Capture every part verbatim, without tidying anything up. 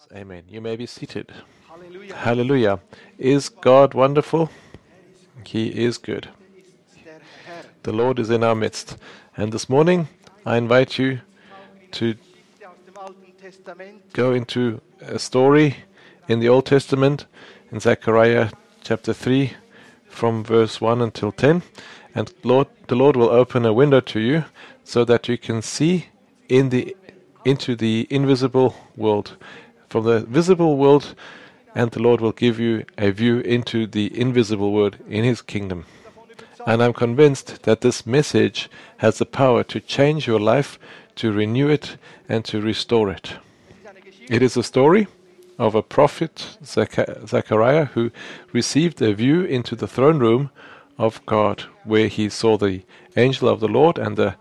Amen. You may be seated. Halleluja. Hallelujah. Is God wonderful? He is good. Ist der Herr. The Lord is in our midst. And this morning, I invite you to Geschichte aus dem Alten Testament. go into a story in the Old Testament, in Zechariah chapter three, from verse one until ten. And Lord, the Lord will open a window to you so that you can see in the into the invisible world. From the visible world, and the Lord will give you a view into the invisible world in His kingdom. And I'm convinced that this message has the power to change your life, to renew it, and to restore it. Es ist eine Geschichte, It is a story of a prophet, Zecha- Zechariah, who received a view into the throne room of God, where he saw the angel of the Lord and the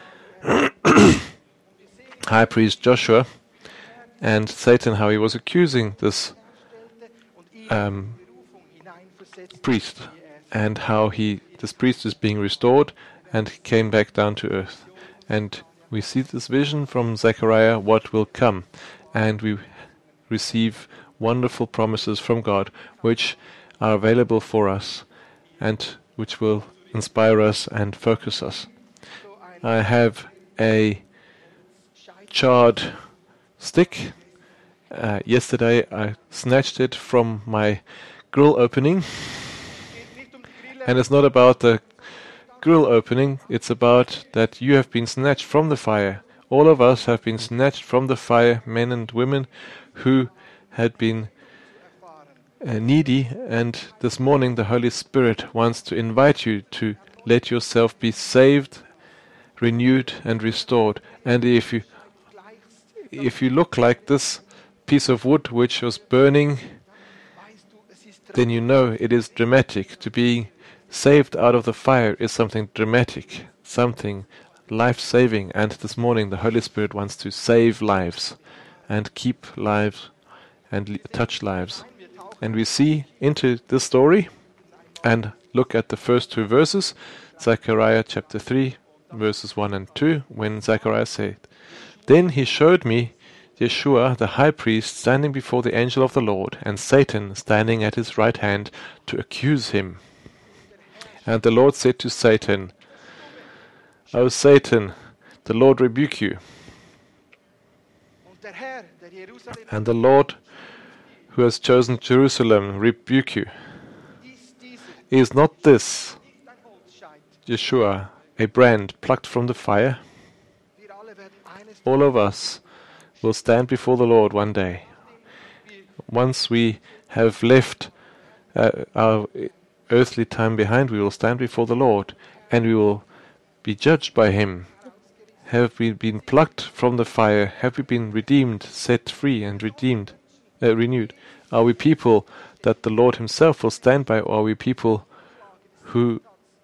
high priest Joshua, and Satan, how he was accusing this und ihn um, in die Berufung hineinversetzt, priest, die er and how he this priest is being restored and came back down to earth. And we see this vision from Zechariah, what will come, and we receive wonderful promises from God, which are available for us, and which will inspire us and focus us. so ein I have a charred stick. Uh, yesterday I snatched it from my grill opening, geht nicht um die Grille, and it's not about the grill opening, it's about that you have been snatched from the fire. All of us have been snatched from the fire, men and women who had been erfahren. uh, needy, and this morning the Holy Spirit wants to invite you to let yourself be saved, renewed and restored. And if you Gleichst, if you look like this piece of wood which was burning, weißt du, es ist then you know it is dramatic. To be saved out of the fire is something dramatic, something life-saving. And this morning the Holy Spirit wants to save lives and keep lives and li- touch lives. wir tauchen And we see into this story and look at the first two verses, Zechariah chapter three, verses one and two, when Zechariah said, "Then he showed me Yeshua the high priest standing before the angel of the Lord, and Satan standing at his right hand to accuse him. And the Lord said to Satan, O Satan, the Lord rebuke you. und der Herr, der Jerusalem And the Lord who has chosen Jerusalem rebuke you. ist dieser, Is not this, nicht ein Holzscheit. Yeshua, a brand plucked from the fire? Wir alle werden eines All of us will stand before the Lord one day. Once we have left uh, our earthly time behind, we will stand before the Lord, and we will be judged by Him. Have we been plucked from the fire? Have we been redeemed, set free, and redeemed, uh, renewed? Are we people that the Lord Himself will stand by, or are we people who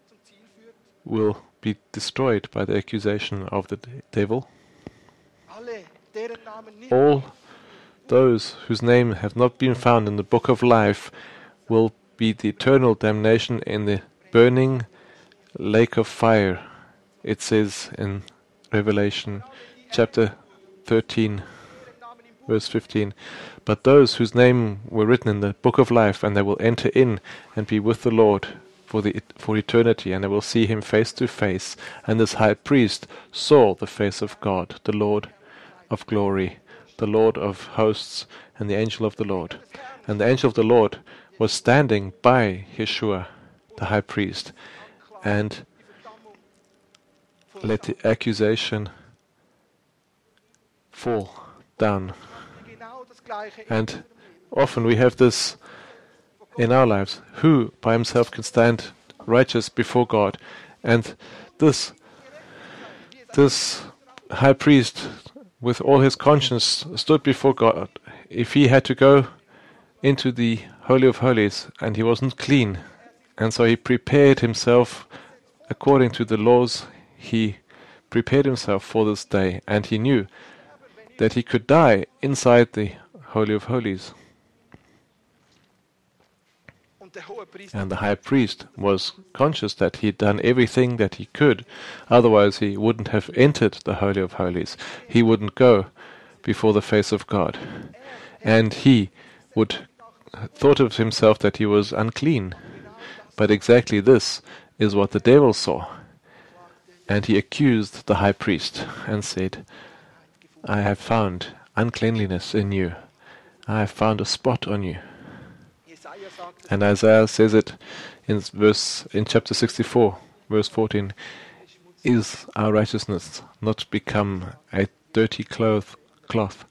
will be destroyed by the accusation of the de- devil? alle, deren Namen nicht All those whose name have not been found in the book of life will be the eternal damnation in the burning lake of fire. It says in Revelation chapter thirteen, verse fifteen. But those whose name were written in the book of life, and they will enter in and be with the Lord for the for eternity, and they will see Him face to face. And this high priest saw the face of God, the Lord of glory, the Lord of hosts, and the angel of the Lord. And the angel of the Lord was standing by Yeshua, the high priest, and let the accusation fall down. genau das Gleiche. And often we have this in our lives. Who by himself can stand righteous before God? And this this high priest, with all his conscience, stood before God. If he had to go into the Holy of Holies, and he wasn't clean, and so he prepared himself according to the laws, he prepared himself for this day, and he knew that he could die inside the Holy of Holies. Und der Hohepriester And the high priest was conscious that he'd done everything that he could, otherwise he wouldn't have entered the Holy of Holies. He wouldn't go before the face of God. and he would thought of himself that he was unclean. But exactly this is what the devil saw. And he accused the high priest and said, I have found uncleanliness in you. I have found a spot on you. Jesaja sagt es, And Isaiah says it in verse in chapter sixty-four, verse fourteen. Is our righteousness not become a dirty cloth, cloth?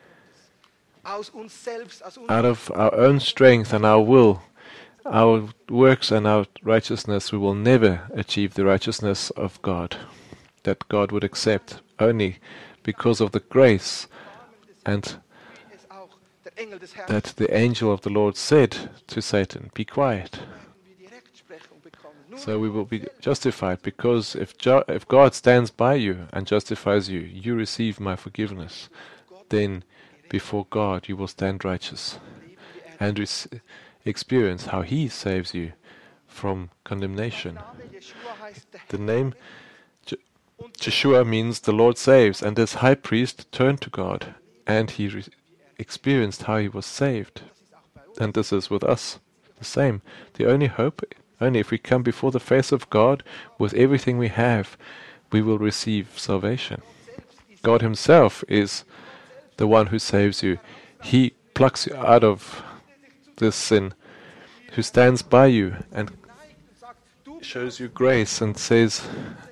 aus uns selbst, aus uns Out of our own strength and our will, our works and our righteousness, we will never achieve the righteousness of God, that God would accept only because of the grace and wie es auch der Engel des Herrn that the angel of the Lord said to Satan, be quiet. werden wir die Rechtsprechung bekommen. Nur So we will be justified, because if, jo- if God stands by you and justifies you, you receive my forgiveness. Then before God you will stand righteous and rec- experience how He saves you from condemnation. Name Jeschua heißt der The Herr. name Je- Jeshua means the Lord saves, and this high priest turned to God and he re- experienced how he was saved. And this is with us the same. The only hope, only if we come before the face of God with everything we have, we will receive salvation. God Himself is the one who saves you. He plucks you out of this sin, who stands by you and shows you grace and says,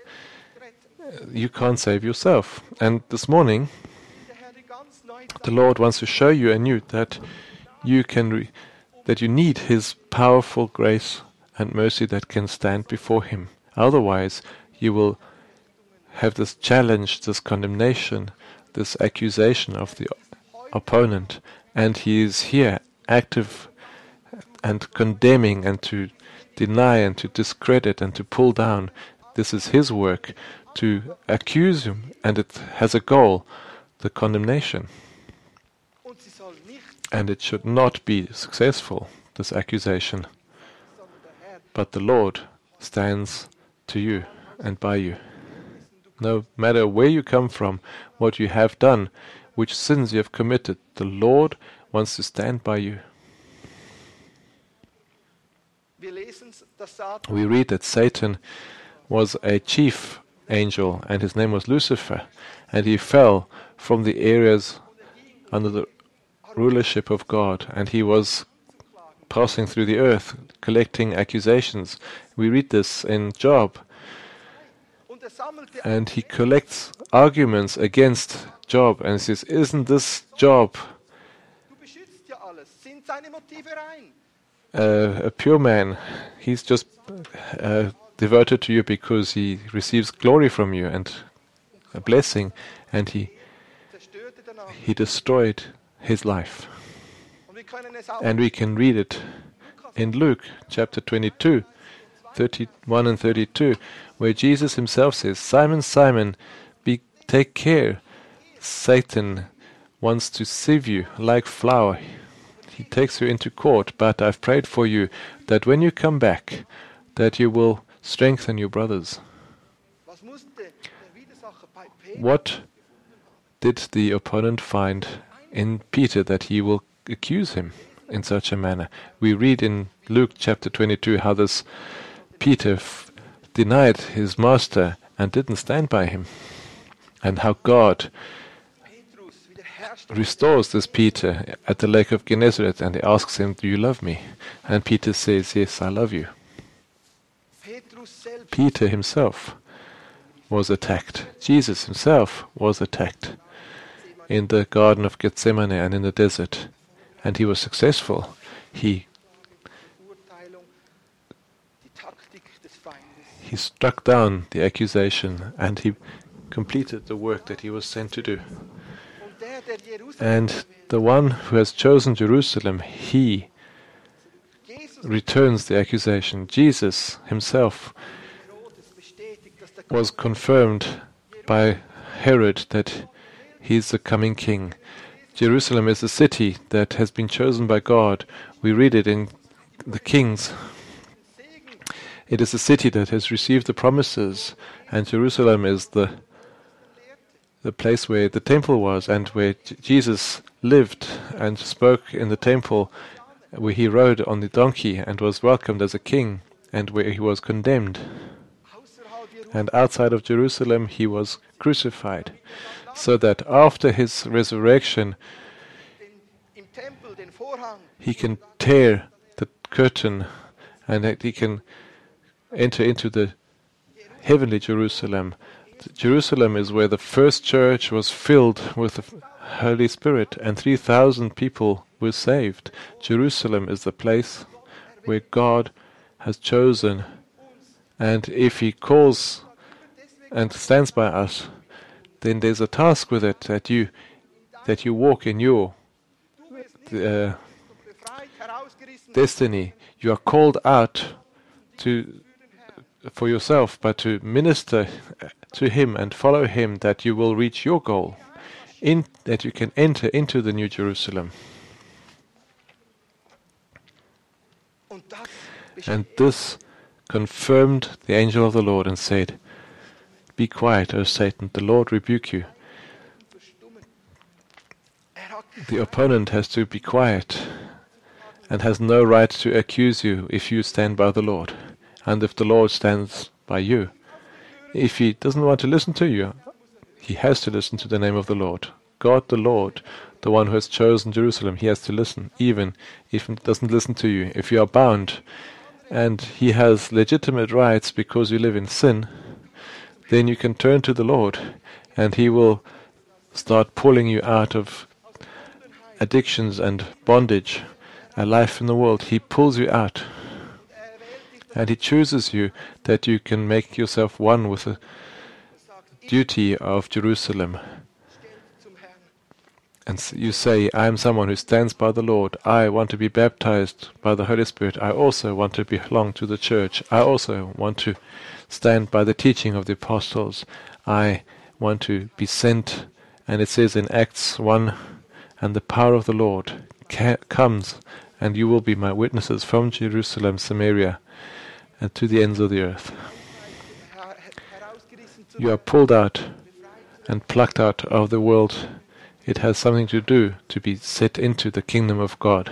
you can't save yourself. And this morning, Der Herr die ganz neu the Lord wants to show you anew that you can, re- that you need His powerful grace and mercy that can stand before Him. Otherwise, you will have this challenge, this condemnation, this accusation of the opponent, and he is here active and condemning and to deny and to discredit and to pull down. This is his work, to accuse him, and it has a goal, the condemnation. und sie soll nicht, And it should not be successful, this accusation. sondern der Herr But the Lord stands to you and by you. No matter where you come from, what you have done, which sins you have committed, the Lord wants to stand by you. Wir lesen, dass Satan We read that Satan was a chief angel, and his name was Lucifer, and he fell from the areas under the rulership of God, and he was passing through the earth, collecting accusations. We read this in Job, und er sammelte and he collects arguments against Job, and says, isn't this Job du beschützt ja alles. Sind seine Motive rein? uh, a pure man? He's just uh, devoted to you because he receives glory from you and a blessing, and he, Zerstörte danach. he destroyed his life. Und wir können es auch And we can read it in Luke chapter twenty-two, thirty-one and thirty-two, where Jesus himself says, Simon, Simon, be, take care. Satan wants to sieve you like flour. He takes you into court, but I've prayed for you that when you come back, that you will strengthen your brothers. was musste der Widersacher bei Petrus What did the opponent find in Peter that he will accuse him in such a manner? We read in Luke chapter twenty-two how this Peter f- denied his master and didn't stand by him, and how God Petrus wiederherrscht restores this Peter at the lake of Gennesaret, and he asks him, do you love me? And Peter says, yes, I love you. Petrus selbst Peter himself was attacked. Jesus himself was attacked in the Garden of Gethsemane and in the desert. And he was successful. He, Urteilung, die Taktik des Feindes. he struck down the accusation and he completed the work that he was sent to do. Und der, der Jerusalem And the one who has chosen Jerusalem, he Jesus returns the accusation. Jesus himself Herodes bestätigt, dass der was confirmed by Herod that he is the coming king. Jerusalem is a city that has been chosen by God. We read it in the Kings. Segen It is a city that has received the promises, and Jerusalem is the the place where the temple was and where J- Jesus lived and spoke in the temple, where he rode on the donkey and was welcomed as a king, and where he was condemned. außerhalb Jerusalems And outside of Jerusalem he was crucified, so that after his resurrection im Tempel den Vorhang he can tear the curtain and that he can enter into the heavenly Jerusalem. Jerusalem is where the first church was filled with the Holy Spirit and three thousand people were saved. Jerusalem is the place where God has chosen, and if He calls and stands by us, then there's a task with it that you that you walk in your uh, befreit, herausgerissen destiny. You are called out to for yourself, but to minister to Him and follow Him, that you will reach your goal, in that you can enter into the New Jerusalem. und das And this confirmed the angel of the Lord and said, "Be quiet, O Satan, the Lord rebuke you." verstummen. Er hat The opponent has to be quiet and has no right to accuse you if you stand by the Lord, and if the Lord stands by you. If he doesn't want to listen to you, he has to listen to the name of the Lord. God the Lord, the one who has chosen Jerusalem, he has to listen, even if he doesn't listen to you. If you are bound and he has legitimate rights because you live in sin, then you can turn to the Lord and he will start pulling you out of addictions and bondage, a life in the world. He pulls you out and he chooses you that you can make yourself one with the duty of Jerusalem. zum Herrn. And s- you say, I am someone who stands by the Lord. I want to be baptized by the Holy Spirit. I also want to belong to the church. I also want to stand by the teaching of the apostles. I want to be sent. And it says in Acts one, and the power of the Lord ca- comes, and you will be my witnesses from Jerusalem, Samaria, and to the ends of the earth. Her herausgerissen zu You are pulled out and plucked out of the world. It has something to do to be set into the kingdom of God.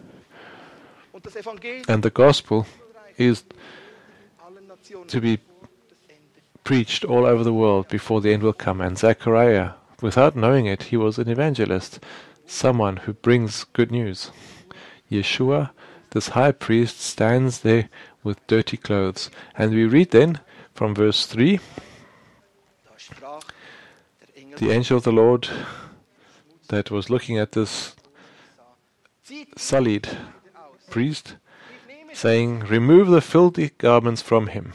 und das Evangelium And the gospel is allen Nationen to be das Ende. preached all over the world before the end will come. And Zechariah, without knowing it, he was an evangelist, someone who brings good news. Yeshua, this high priest, stands there with dirty clothes. And we read then from verse three, Da sprach der Engel the angel of the Lord that was looking at this zieht sullied aus. priest, Ich nehme saying, remove the filthy garments from him.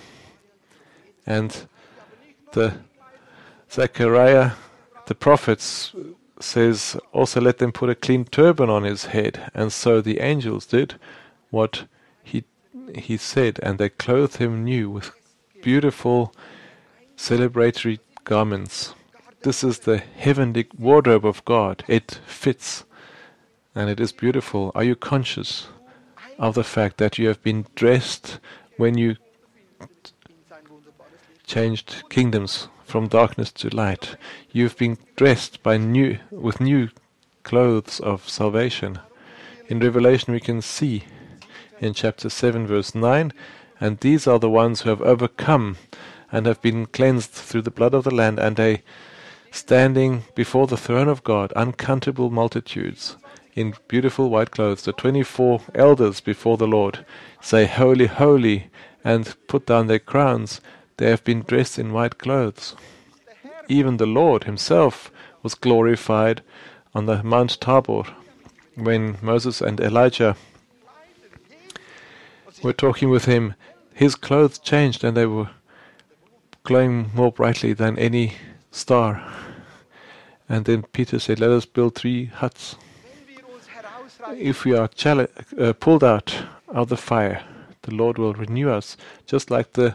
And the Zechariah, the prophets, says, also let them put a clean turban on his head. And so the angels did what he he said, and they clothed him new with beautiful celebratory garments. This is the heavenly wardrobe of God. It fits, and it is beautiful. Are you conscious of the fact that you have been dressed when you in sein wunderbares Licht. changed kingdoms from darkness to light? You've been dressed by new with new clothes of salvation. In Revelation we can see in chapter seven verse nine, and these are the ones who have overcome and have been cleansed through the blood of the Lamb, and they standing before the throne of God, uncountable multitudes in beautiful white clothes. The twenty-four elders before the Lord say, Holy, holy, and put down their crowns. They have been dressed in white clothes. Even the Lord himself was glorified on the Mount Tabor when Moses and Elijah were talking with him. His clothes changed and they were glowing more brightly than any star. And then Peter said, let us build three huts. Wenn wir uns herausreißen, If we are chal- uh, pulled out of the fire, the Lord will renew us, just like the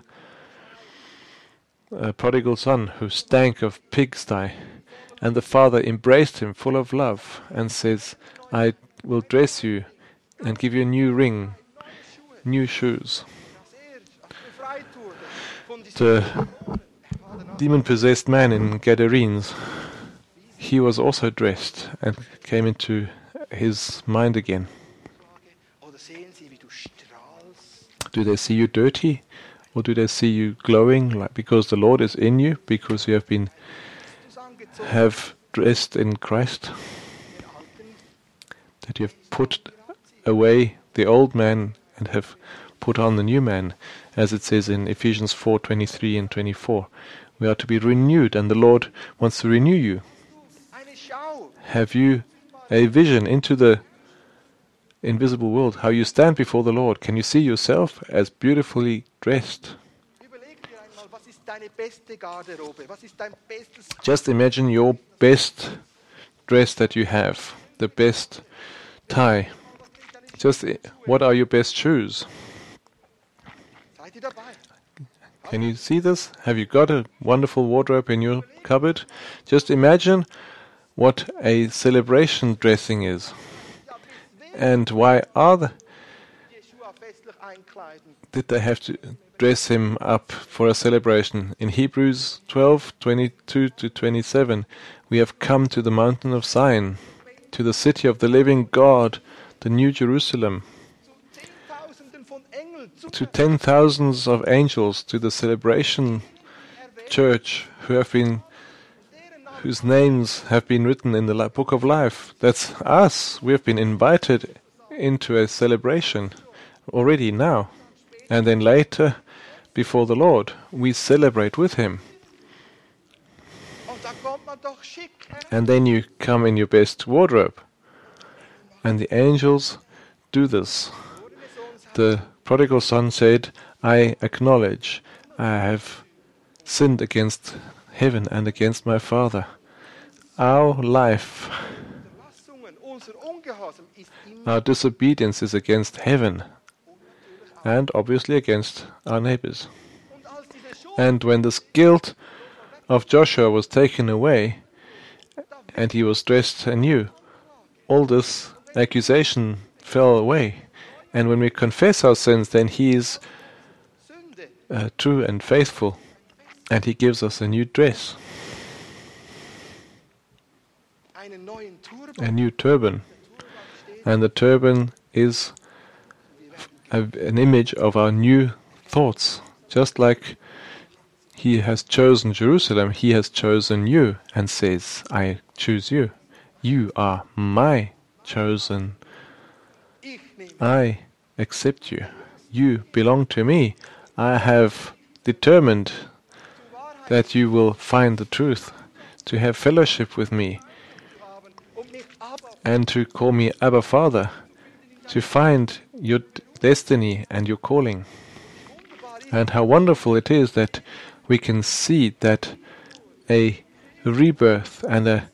uh, prodigal son who stank of pigsty. And the father embraced him full of love and says, I will dress you and give you a new ring, new shoes. dass er befreit wurde von The diesem demon-possessed man in Gadarenes, he was also dressed and came into his mind again. Oder sehen sie, wie du strahlst? Do they see you dirty, or do they see you glowing, like because the Lord is in you, because you have been Du angezogen, have dressed in Christ, den alten that you have put away the old man and have put on the new man, as it says in Ephesians four twenty-three and twenty-four. We are to be renewed, and the Lord wants to renew you. eine Schau. Have you a vision into the invisible world, how you stand before the Lord? Can you see yourself as beautifully dressed? Überleg dir einmal, was ist deine beste Garderobe? Was ist dein bestes Just imagine your best dress that you have, the best tie. Just i- what are your best shoes? Seid ihr dabei? Can you see this? Have you got a wonderful wardrobe in your cupboard? Just imagine what a celebration dressing is. Ja, bis wer And why are the, Jeschua festlich einkleiden? did they have to dress him up for a celebration? In Hebrews twelve twenty-two to twenty-seven, we have come to the mountain of Zion, to the city of the living God, the new Jerusalem, Zu Zehntausenden von Engeln, zu to ten thousands of angels, to the celebration erwähnt, church who have been, deren Namen whose names have been written in the li- book of life. That's us. We have been invited into a celebration already now. And then later, before the Lord, we celebrate with Him. Und da kommt man doch schick. Herr. And then you come in your best wardrobe. And the angels do this. The prodigal son said, I acknowledge I have sinned against heaven and against my father. Our life, Unterlassungen, unser Ungehorsam ist immer our disobedience is against heaven and obviously against our neighbors. und als diese Schuld And when this guilt of Joshua was taken away and he was dressed anew, all this accusation fell away. And when we confess our sins, then he is Sünde, uh, true and faithful, and he gives us a new dress, einen neuen Turban. a new turban. And the turban is a, an image of our new thoughts. Just like he has chosen Jerusalem, he has chosen you and says, I choose you. You are my chosen. Ich nehme I accept you. You belong to me. I have determined zur Wahrheit that you will find the truth, to have fellowship with me, zu haben und mich aber and to call me Abba Father, to find your d- destiny and your calling. wunderbar ist, And how wonderful it is that we can see that a rebirth and a,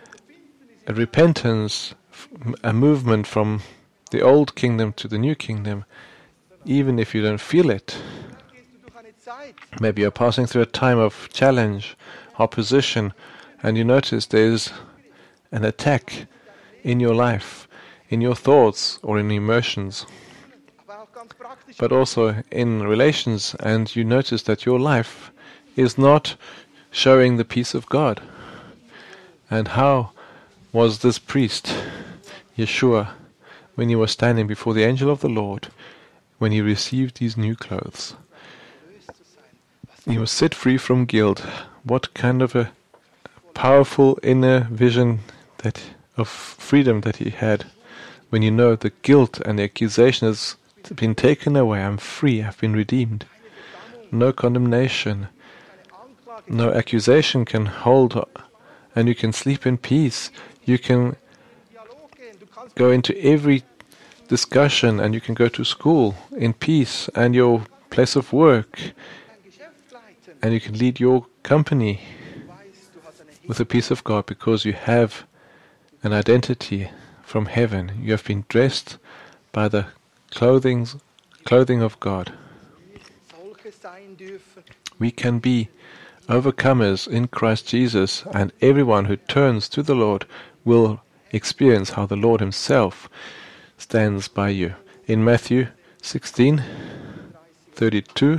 a repentance, f- a movement from the old kingdom to the new kingdom, even if you don't feel it. dann gehst du durch eine Zeit, Maybe you're passing through a time of challenge, opposition, and you notice there's an attack in your life, in your thoughts or in emotions, aber auch ganz praktisch. but also in relations, and you notice that your life is not showing the peace of God. And how was this priest, Yeshua, when he was standing before the angel of the Lord, when he received these new clothes? Erlöst zu sein. Was He was set free from guilt. What kind of a powerful inner vision that of freedom that he had when you know the guilt and the accusation has been taken away. I'm free. I've been redeemed. No condemnation, eine Anklage, no accusation can hold, and you can sleep in peace. You can Dialog gehen. Du kannst go into every discussion, and you can go to school in peace and your place of work, dein Geschäft leiten. and you can lead your company Du weißt, du hast eine with the peace of God, because you have an identity from heaven. You have been dressed by the clothing, clothing of God. solche sein dürfen. We can be overcomers in Christ Jesus, and everyone who turns to the Lord will experience how the Lord Himself stands by you. In Matthew sixteen thirty-two, Den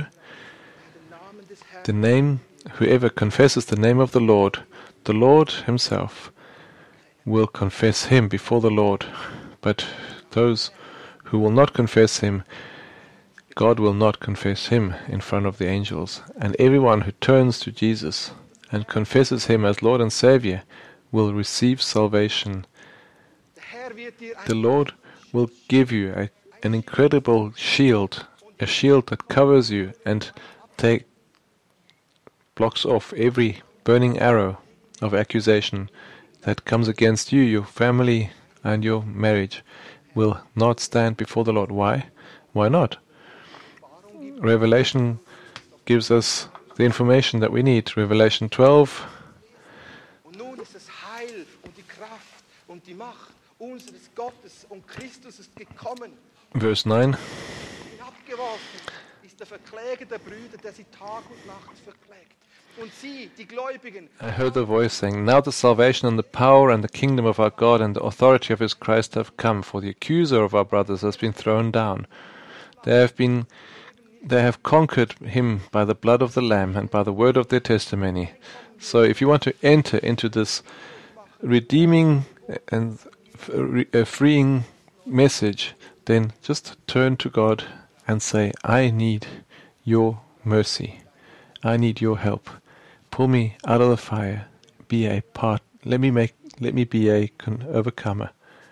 Namen des Herrn the name, whoever confesses the name of the Lord, the Lord Himself will confess him before the Lord. But those who will not confess him, God will not confess him in front of the angels. And everyone who turns to Jesus and confesses him as Lord and Savior will receive salvation. Der Herr wird dir The ein Lord will give you a, an incredible shield, a shield that covers you and take blocks off every burning arrow of accusation that comes against you, your family, and your marriage will not stand before the Lord. Why? Why not? Revelation gives us the information that we need. Revelation twelve, Und nun ist das Heil und die Kraft und die Macht unseres Gottes und Christus ist gekommen. verse nine. Abgeworfen ist der Verkläger der Brüder, der sie Tag und Nacht verklägt. Und sie, die Gläubigen, I heard the voice saying, "Now the salvation and the power and the kingdom of our God and the authority of his Christ have come, for the accuser of our brothers has been thrown down. They have been, they have conquered him by the blood of the Lamb and by the word of their testimony." So if you want to enter into this redeeming and uh, freeing message, then just turn to God and say, "I need your mercy. I need your help. Pull me out of the fire. Be a part. Let me make. Let me be a con- overcomer."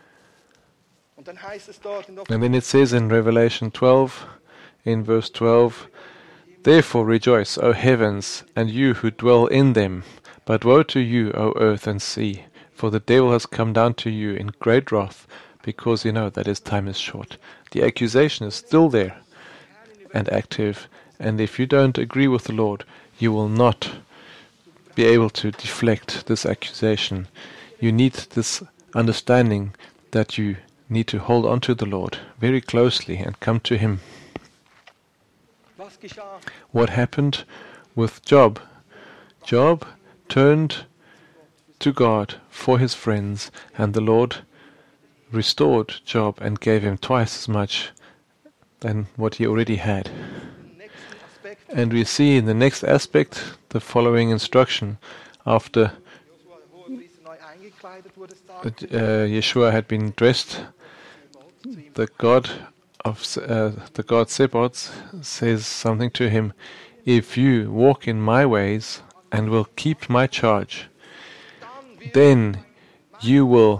und dann heißt es dort in And then it says in Revelation twelve, in verse twelve, "Therefore rejoice, O heavens, and you who dwell in them. But woe to you, O earth and sea, for the devil has come down to you in great wrath, because you know that his time is short." The accusation is still there and active, and if you don't agree with the Lord, you will not be able to deflect this accusation. You need this understanding that you need to hold on to the Lord very closely and come to him. Was geschah? What happened with Job? Job turned to God for his friends, and the Lord restored Job and gave him twice as much than what he already had. Im nächsten Aspekt, And we see in the next aspect the following instruction. After Josua, der Hohepriester, neu eingekleidet wurde, uh, sagte Yeshua had been dressed, the God of S- uh, the God Sebaot says something to him: "If you walk in my ways and will keep my charge, dann wird then you will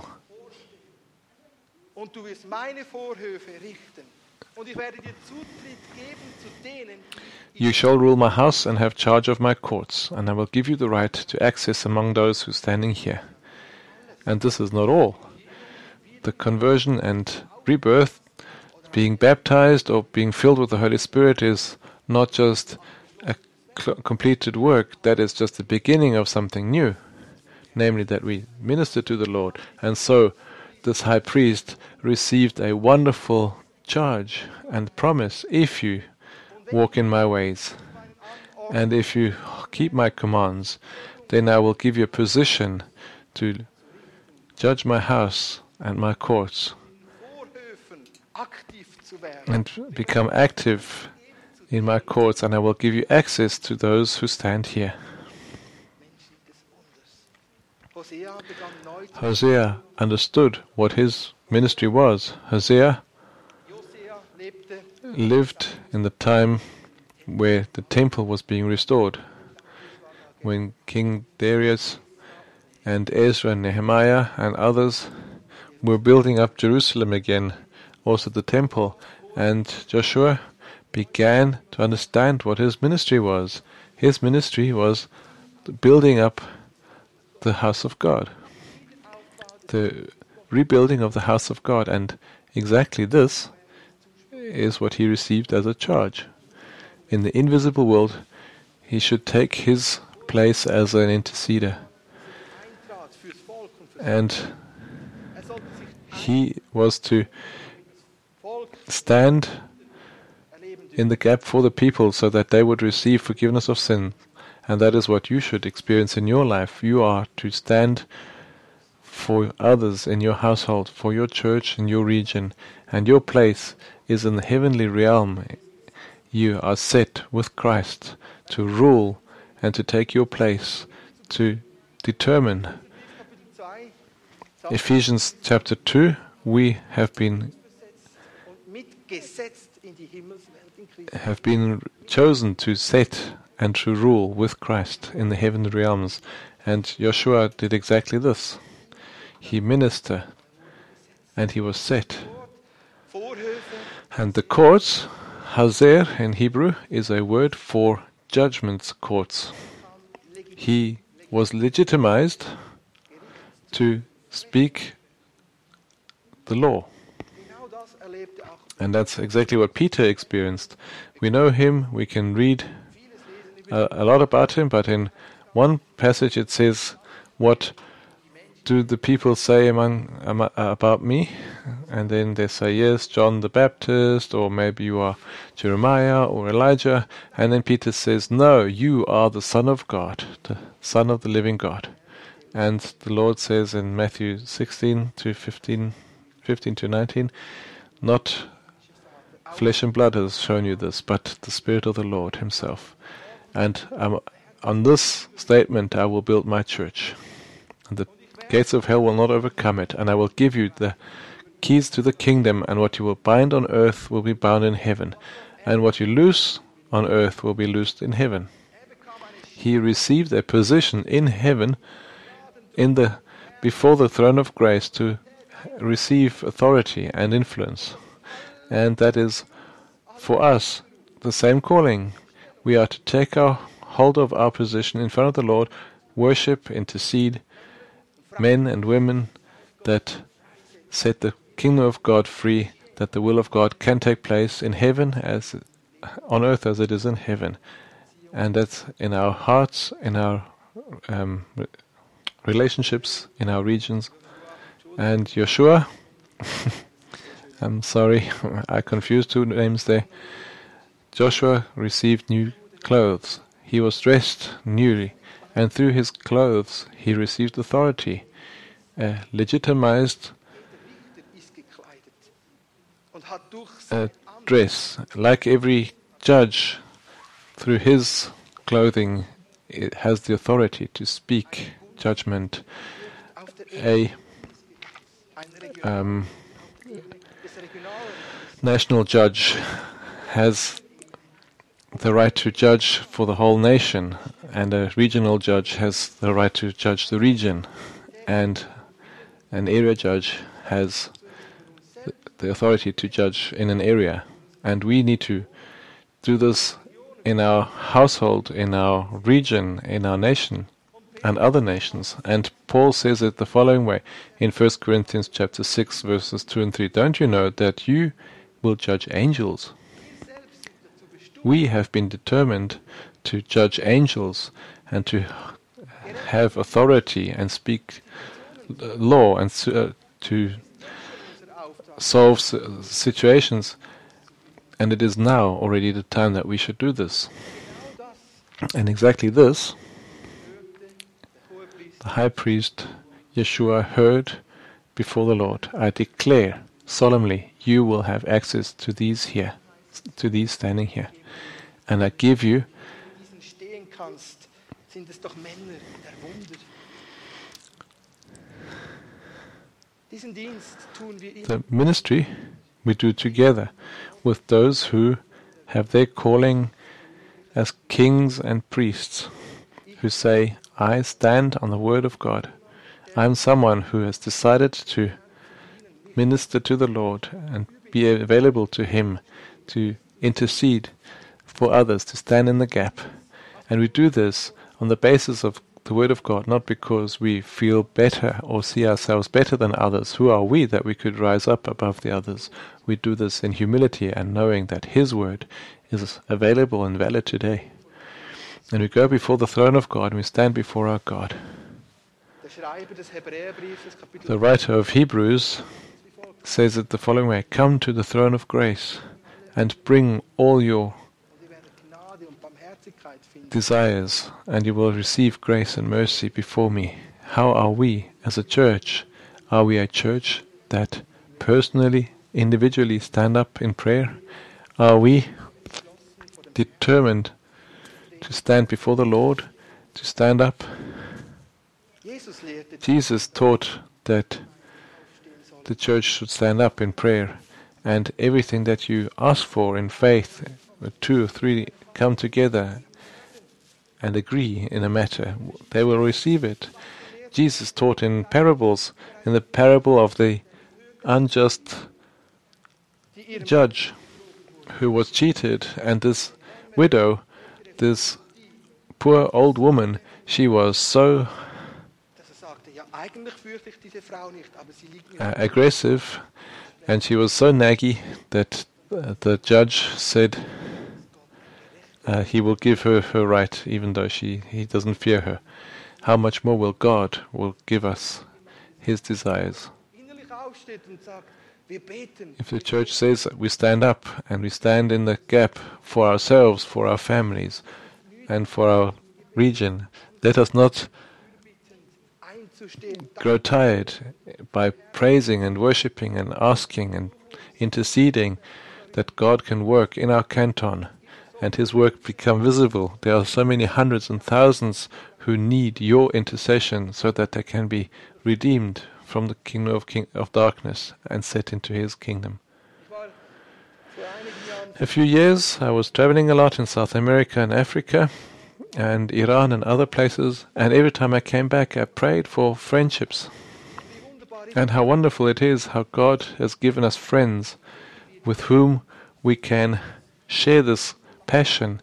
und du wirst meine Vorhöfe richten. Und ich werde dir Zutritt geben zu denen, die you shall rule my house and have charge of my courts, and I will give you the right to access among those who are standing here." And this is not all. The conversion and rebirth, being baptized or being filled with the Holy Spirit, is not just a cl- completed work. That is just the beginning of something new, namely that we minister to the Lord. And so this high priest received a wonderful charge and promise: "If you walk in my ways and if you keep my commands, then I will give you a position to judge my house and my courts Vorhöfen aktiv zu werden. and become active in my courts, and I will give you access to those who stand here." Menschen des Wunders. Hosea begann neu zu Hosea understood what his ministry was. Hosea Josea lebte lived in the time where the temple was being restored, when King Darius and Ezra and Nehemiah and others were building up Jerusalem again, also the temple, and Joshua began to understand what his ministry was. His ministry was the building up the house of God, the rebuilding of the house of God, and exactly this is what he received as a charge. In the invisible world, he should take his place as an interceder, eintrat fürs Volk und fürs and Er sollte sich he was to Volk stand erleben dürfen. in the gap for the people so that they would receive forgiveness of sin. And that is what you should experience in your life. You are to stand for others in your household, for your church, in your region, and your place is in the heavenly realm. You are set with Christ to rule and to take your place, to determine Kapitel zwei Ephesians chapter two, we have been und mitgesetzt in die Himmelswelt in Christus. have been chosen to set and to rule with Christ in the heavenly realms. And Joshua did exactly this. He ministered and he was set. Vorhöfe, And the courts, Hazer in Hebrew, is a word for judgment courts. He was legitimized to speak the law. genau das erlebte auch And that's exactly what Peter experienced. We know him, we can read a, a lot about him, but in one passage it says, what do the people say among um, about me? And then they say, yes, John the Baptist, or maybe you are Jeremiah or Elijah. And then Peter says, no, you are the Son of God, the Son of the living God. And the Lord says in Matthew sixteen to fifteen, fifteen to nineteen, not flesh and blood has shown you this, but the Spirit of the Lord himself. And um, on this statement I will build my church. And the gates of hell will not overcome it. And I will give you the keys to the kingdom, and what you will bind on earth will be bound in heaven. And what you loose on earth will be loosed in heaven. He received a position in heaven in the before the throne of grace to receive authority and influence. And that is for us the same calling. We are to take our hold of our position in front of the Lord, worship, intercede, men and women that set the kingdom of God free, that the will of God can take place in heaven as on earth as it is in heaven. And that's in our hearts, in our um, relationships, in our regions. And Joshua, I'm sorry, I confused two names there. Joshua received new clothes. He was dressed newly, and through his clothes he received authority, uh, legitimized ist gekleidet und hat durch uh, sein dress. Like every judge, through his clothing, it has the authority to speak judgment. auf der A ein Regional, um, des Regionalen national judge has the right to judge for the whole nation, and a regional judge has the right to judge the region, and an area judge has the, the authority to judge in an area. And we need to do this in our household, in our region, in our nation, and other nations. And Paul says it the following way in First Corinthians chapter six, verses two and three. Don't you know that you will judge angels? We have been determined to judge angels and to have authority and speak law and uh, to solve s- situations. And it is now already the time that we should do this. And exactly this, the high priest Yeshua heard before the Lord. I declare solemnly, you will have access to these here, to these standing here. And I give you diesen stehen kannst, sind es doch Männer der Wunder. Diesen Dienst tun wir in the ministry we do together with those who have their calling as kings and priests, who say, I stand on the word of God. I'm someone who has decided to minister to the Lord and be available to Him, to intercede for others, to stand in the gap. And we do this on the basis of the Word of God, not because we feel better or see ourselves better than others. Who are we that we could rise up above the others? We do this in humility and knowing that His Word is available and valid today. And we go before the throne of God and we stand before our God. der Schreiber des Hebräerbriefes, Kapitel The writer of Hebrews says it the following way, come to the throne of grace and bring all your und ihr werdet Gnade und Barmherzigkeit finden. desires, and you will receive grace and mercy before me. How are we as a church? Are we a church that personally, individually stand up in prayer? Are we determined to stand before the Lord, to stand up? Jesus lehrte, Jesus taught that the church should stand up in prayer, and everything that you ask for in faith, two or three come together and agree in a matter, they will receive it. Jesus taught in parables, in the parable of the unjust judge who was cheated, and this widow, this poor old woman, she was so uh, aggressive, and she was so naggy that uh, the judge said uh, he will give her her right, even though she he doesn't fear her. How much more will God will give us His desires? If the church says that we stand up and we stand in the gap for ourselves, for our families, and for our region, let us not grow tired by praising and worshipping and asking and interceding that God can work in our canton and His work become visible. There are so many hundreds and thousands who need your intercession so that they can be redeemed from the kingdom of, king of darkness and set into His kingdom. A few years I was traveling a lot in South America and Africa and Iran and other places, and every time I came back I prayed for friendships. And how wonderful it is how God has given us friends with whom we can share this passion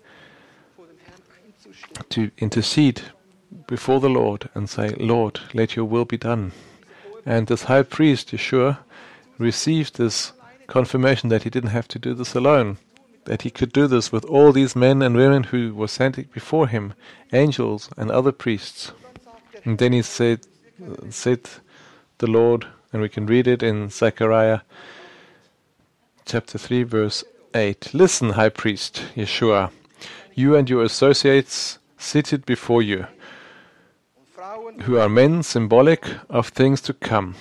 to intercede before the Lord and say, Lord, let your will be done. And this high priest, Yeshua, received this confirmation that he didn't have to do this alone, that he could do this with all these men and women who were sent before him, angels and other priests. And then he said, said the Lord, and we can read it in Zechariah chapter three, verse eight. Listen, high priest, Yeshua, you and your associates seated before you, who are men symbolic of things to come.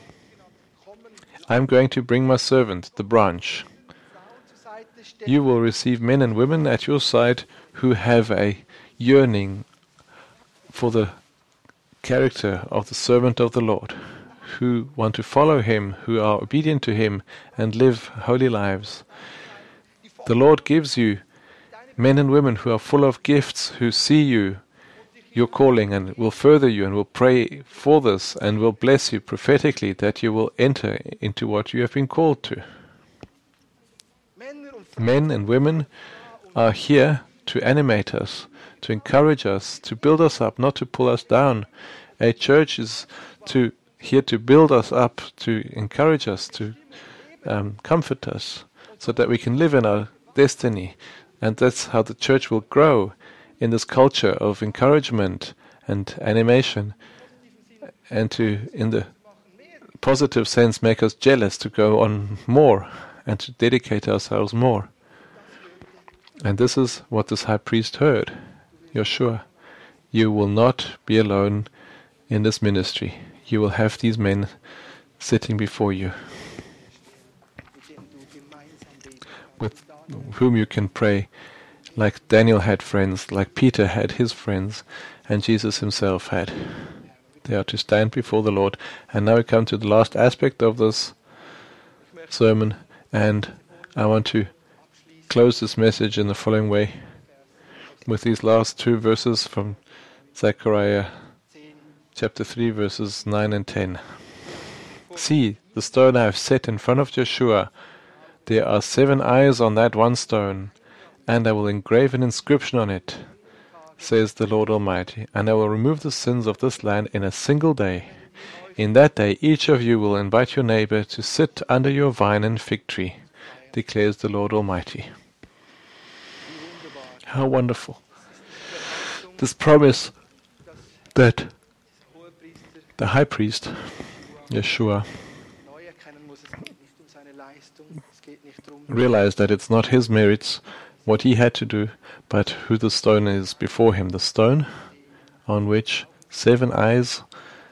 I am going to bring my servant, the branch. You will receive men and women at your side who have a yearning for the character of the servant of the Lord, who want to follow Him, who are obedient to Him, and live holy lives. The Lord gives you men and women who are full of gifts, who see you, your calling, and will further you, and will pray for this, and will bless you prophetically that you will enter into what you have been called to. Men and women are here to animate us, to encourage us, to build us up, not to pull us down. A church is to here to build us up, to encourage us, to um, comfort us, so that we can live in our destiny. And that's how the church will grow, in this culture of encouragement and animation, and to, in the positive sense, make us jealous to go on more and to dedicate ourselves more. And this is what this high priest heard. Yeshua, you will not be alone in this ministry. You will have these men sitting before you, with whom you can pray, like Daniel had friends, like Peter had his friends, and Jesus himself had. They are to stand before the Lord. And now we come to the last aspect of this sermon, and I want to close this message in the following way, with these last two verses from Zechariah chapter three, verses nine and ten. See, the stone I have set in front of Yeshua, there are seven eyes on that one stone, and I will engrave an inscription on it, says the Lord Almighty, and I will remove the sins of this land in a single day. In that day each of you will invite your neighbor to sit under your vine and fig tree, declares the Lord Almighty. How wonderful. This promise that the high priest, Yeshua, realized that it's not his merits, what he had to do, but who the stone is before him. The stone on which seven eyes,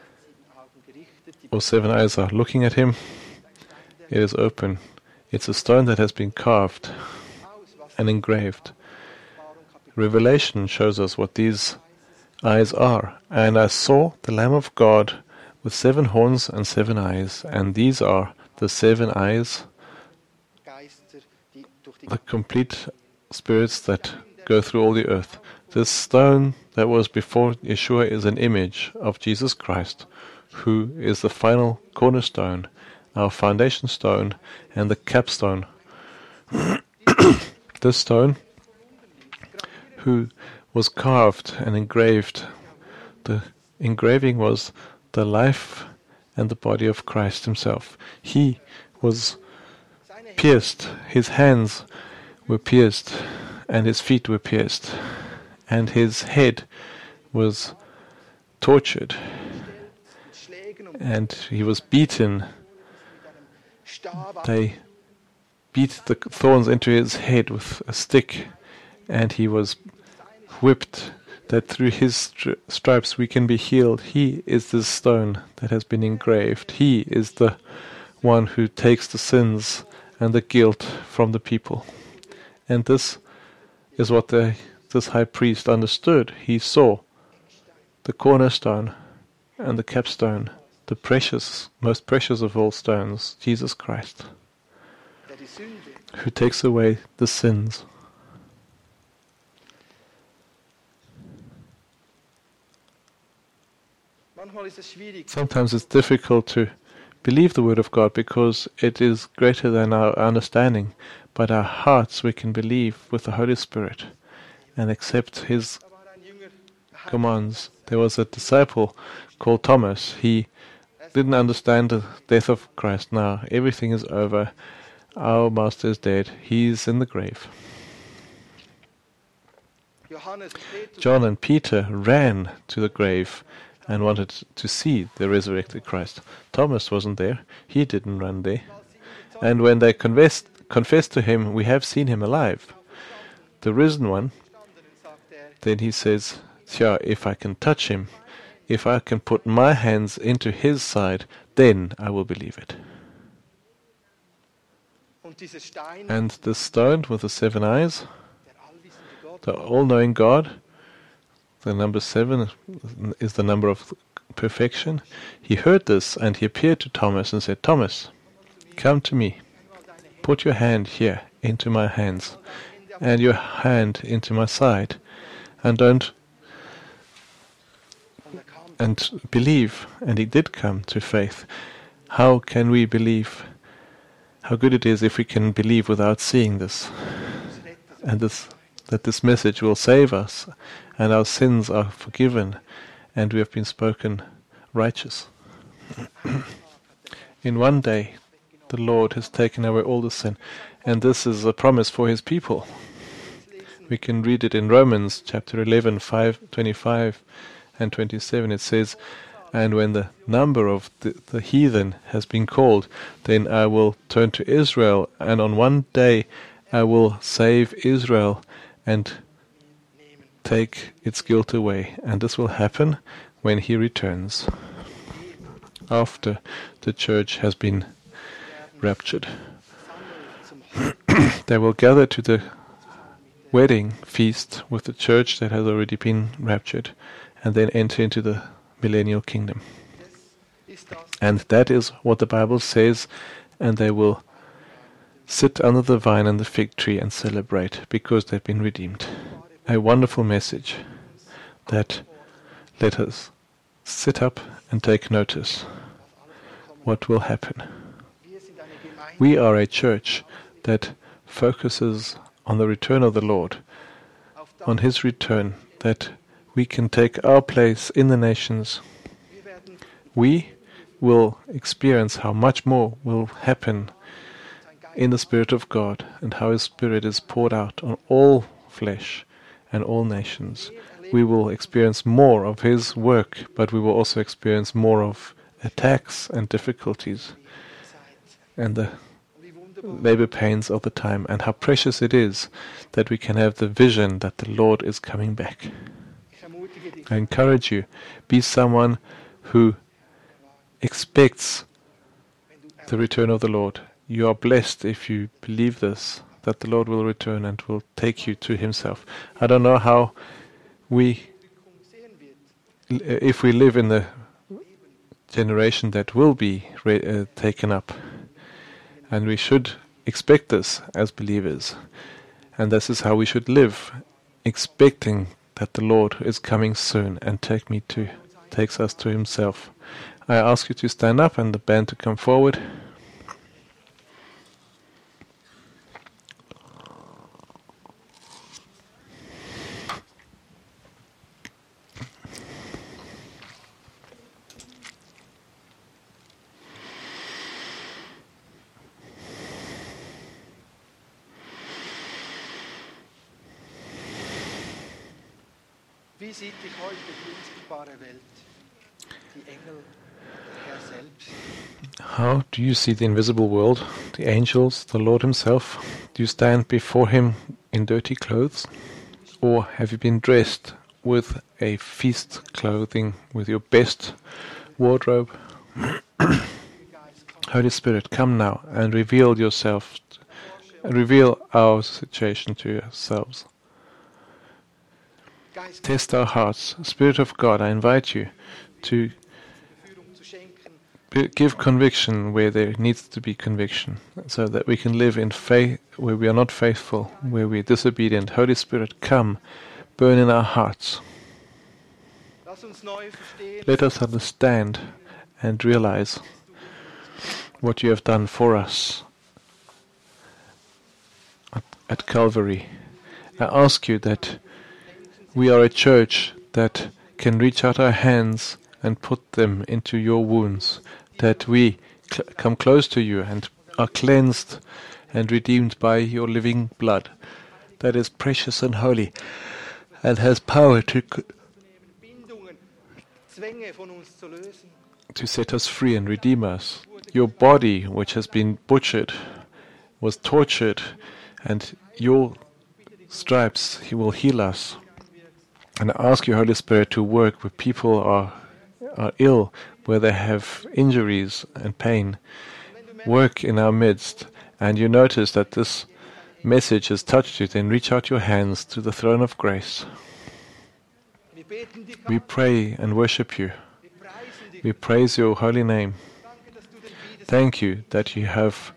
or seven eyes are looking at him. It is open. It's a stone that has been carved and engraved. Revelation shows us what these eyes are. And I saw the Lamb of God with seven horns and seven eyes, and these are the seven eyes, Geister, die durch die the complete spirits that go through all the earth. This stone that was before Yeshua is an image of Jesus Christ, who is the final cornerstone, our foundation stone, and the capstone. This stone, who was carved and engraved, the engraving was the life and the body of Christ himself. He was pierced, his hands were pierced, and his feet were pierced, and his head was tortured, mit Schlägen und and he was beaten. Stab They beat the thorns into his head with a stick, and he was whipped, that through his stri- stripes we can be healed. He is the stone that has been engraved. He is the one who takes the sins and the guilt from the people. And this is what the, this high priest understood. He saw the cornerstone and the capstone, the precious, most precious of all stones, Jesus Christ, der die Sünde who takes away the sins. Manchmal ist es schwierig, Sometimes it's difficult to believe the word of God because it is greater than our understanding, but our hearts we can believe with the Holy Spirit and accept His da war ein Jünger, commands. There was a disciple called Thomas. He didn't understand the death of Christ. Now everything is over. Our Master is dead. He's in the grave. Johannes, Petrus, John and Peter ran to the grave and wanted to see the resurrected Christ. Thomas wasn't there. He didn't run there. And when they confessed, confessed to him, we have seen him alive, the risen one, gestanden, sagt er, then he says, Tja, if I can touch him, if I can put my hands into his side, then I will believe it. und dieser Stein, And the stone with the seven eyes, der allwissende Gott, the all-knowing God, the number seven is the number of perfection. He heard this and he appeared to Thomas and said, Thomas, come to me. Put your hand here into my hands and your hand into my side, and don't und er kam, and believe. And he did come to faith. How can we believe? How good it is if we can believe without seeing this, uns rettet. and this that this message will save us, and our sins are forgiven, and we have been spoken righteous. In one day, the Lord has taken away all the sin, and this is a promise for His people. We can read it in Romans chapter eleven, five, twenty-five and twenty-seven. It says, and when the number of the, the heathen has been called, then I will turn to Israel, and on one day I will save Israel and take its guilt away. And this will happen when He returns, after the church has been raptured. They will gather to the wedding feast with the church that has already been raptured, and then enter into the millennial kingdom. Ist das And that is what the Bible says, and they will sit under the vine and the fig tree and celebrate because they've been redeemed. A wonderful message that let us sit up and take notice what will happen. wir sind eine Gemeinde, We are a church that focuses on the return of the Lord, auf das on His return, that we can take our place in the nations. wir werden We will experience how much more will happen sein Geist in the Spirit of God, and how His Spirit is poured out on all flesh and all nations. We will experience more of His work, but we will also experience more of attacks and difficulties Zeit. and the Und wie wunderbar, labor pains of the time, and how precious it is that we can have the vision that the Lord is coming back. ich ermutige dich, I encourage you, be someone who expects wenn du the return of the Lord. You are blessed if you believe this, that the Lord will return and will take you to Himself. I don't know how we, Erweckung sehen wird. if we live in the generation that will be re- uh, taken up. And we should expect this as believers. And this is how we should live, expecting that the Lord is coming soon and take me to, takes us to himself. I ask you to stand up and the band to come forward. Wie sieht dich heute die unsichtbare Welt, die Engel, der Herr selbst? How do you see the invisible world, the angels, the Lord himself? Do you stand before him in dirty clothes? Or have you been dressed with a feast clothing, with your best wardrobe? Holy Spirit, come now and reveal yourself, reveal our situation to yourselves. Test our hearts. Spirit of God, I invite you to be- give conviction where there needs to be conviction, so that we can live in faith where we are not faithful, where we are disobedient. Holy Spirit, come, burn in our hearts. Let us understand and realize what you have done for us at, at Calvary. I ask you that we are a church that can reach out our hands and put them into your wounds, that we cl- come close to you and are cleansed and redeemed by your living blood, that is precious and holy and has power to c- to set us free and redeem us. Your body, which has been butchered, was tortured, and your stripes he will heal us. And I ask you, Holy Spirit, to work where people are are ill, where they have injuries and pain. Work in our midst. And you notice that this message has touched you, then reach out your hands to the throne of grace. We pray and worship you. We praise your holy name. Thank you that you have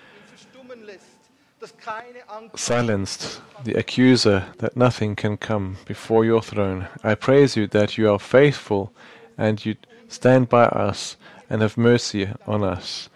silenced the accuser, that nothing can come before your throne. I praise you that you are faithful and you stand by us and have mercy on us,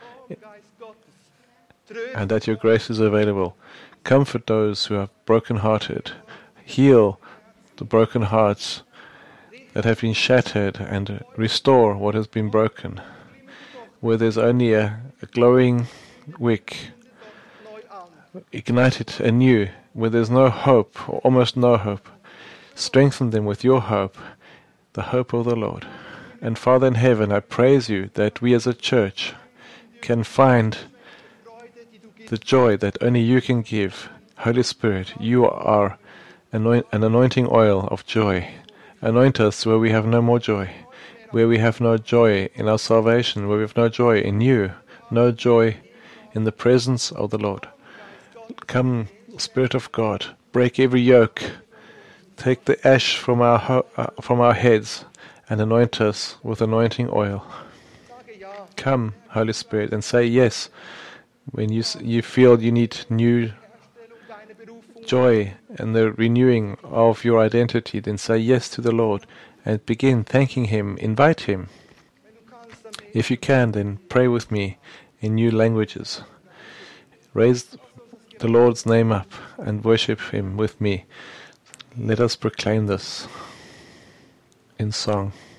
and that your grace is available. Comfort those who are broken-hearted. Heal the broken hearts that have been shattered, and restore what has been broken. Where there's only a, a glowing wick, ignite it anew. Where there's no hope, or almost no hope, strengthen them with your hope, the hope of the Lord. And Father in heaven, I praise you that we as a church can find the joy that only you can give. Holy Spirit, you are anoint- an anointing oil of joy. Anoint us where we have no more joy, where we have no joy in our salvation, where we have no joy in you, no joy in the presence of the Lord. Come, Spirit of God, break every yoke, take the ash from our ho- uh, from our heads, and anoint us with anointing oil. Come, Holy Spirit, and say yes when you s- you feel you need new joy and the renewing of your identity. Then say yes to the Lord and begin thanking Him. Invite Him. If you can, then pray with me in new languages. Raise the Lord's name up and worship Him with me. Let us proclaim this in song.